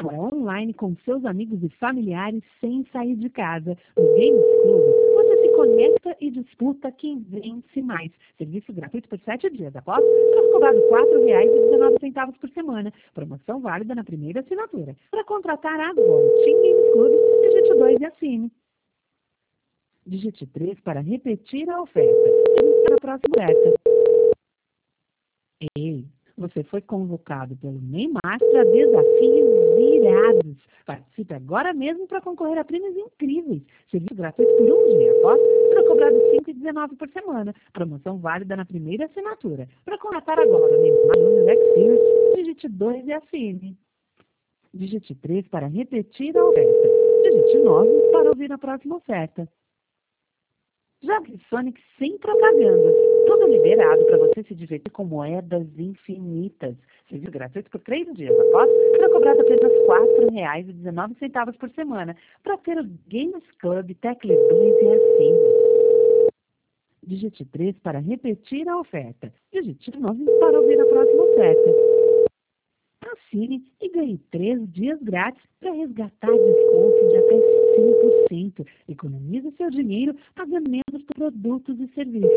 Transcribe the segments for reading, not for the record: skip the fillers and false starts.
agora online com seus amigos e familiares sem sair de casa. No Games Club, você se conecta e disputa quem vence mais. Serviço gratuito por 7 dias. Após, será cobrado R$ 4,19 por semana. Promoção válida na primeira assinatura. Para contratar agora o Team Games Club, digite 2 e assine. Digite 3 para repetir a oferta. Digite para a próxima oferta. Ei, você foi convocado pelo Neymar para desafios virados. Participe agora mesmo para concorrer a prêmios incríveis. Serviço gratuito por um dia. Após, será cobrado R$ 5,19 por semana. Promoção válida na primeira assinatura. Para contratar agora o Neymar Junior Experience, digite 2 e assine. Digite 3 para repetir a oferta. Digite 9 para ouvir a próxima oferta. Jogue Sonic sem propagandas. Tudo liberado para você se divertir com moedas infinitas. Serviço gratuito por 3 dias. Após, será cobrado apenas R$ 4,19 por semana. Para ter o Games Club, tecle 2 e assine. Digite 3 para repetir a oferta. Digite 9 para ouvir a próxima oferta. Assine e ganhe 3 dias grátis para resgatar desconto de até 5%. Economize seu dinheiro pagando menos por produtos e serviços.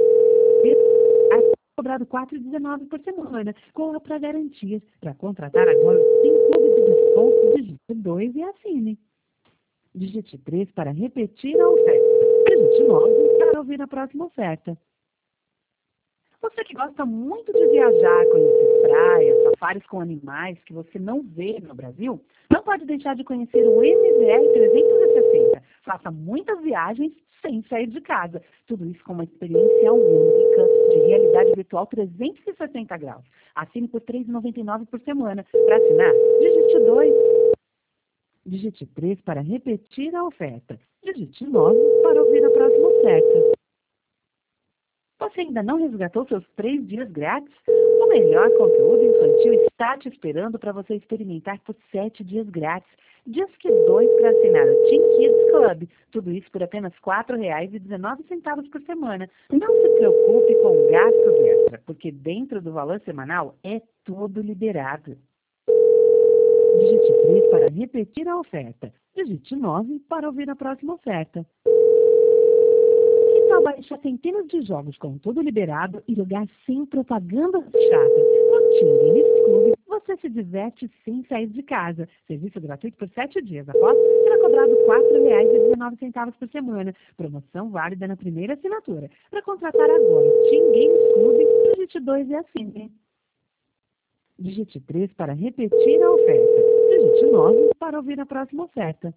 Cobrado R$ 4,19 por semana. Corra para garantias. Para contratar agora, tem clube de desconto, digite 2 e assine. Digite 3 para repetir a oferta. Digite 9 para ouvir a próxima oferta. Você que gosta muito de viajar, conhecer praias, safaris com animais que você não vê no Brasil, não pode deixar de conhecer o MVR 360. Faça muitas viagens sem sair de casa. Tudo isso com uma experiência única de realidade virtual 360 graus. Assine por R$ 3,99 por semana. Para assinar, digite 2. Digite 3 para repetir a oferta. Digite 9 para ouvir a próxima oferta. Você ainda não resgatou seus 3 dias grátis? O melhor conteúdo infantil está te esperando para você experimentar por 7 dias grátis. Disque 2 para assinar o Team Kids Club. Tudo isso por apenas R$ 4,19 por semana. Não se preocupe com gastos extra, porque dentro do valor semanal é tudo liberado. Digite 3 para repetir a oferta. Digite 9 para ouvir a próxima oferta. Que tal baixar centenas de jogos com tudo liberado e jogar sem propaganda chata? No Team Games Club, você se diverte sem sair de casa. Serviço gratuito por 7 dias. Após, será cobrado R$ 4,19 por semana. Promoção válida na primeira assinatura. Para contratar agora o Team Games Club, digite 2 e assine. Digite 3 para repetir a oferta. Digite 9 para ouvir a próxima oferta.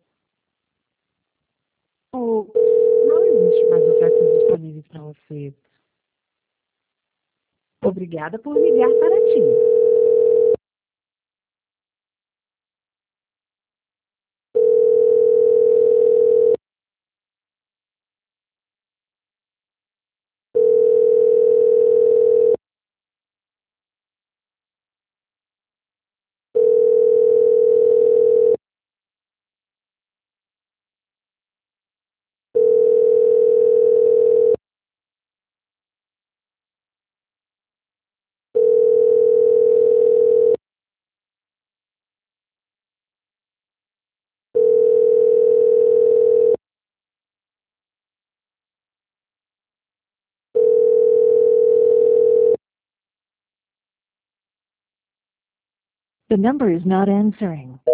Não existe mais ofertas disponíveis para você. Obrigada por ligar para ti. The number is not answering.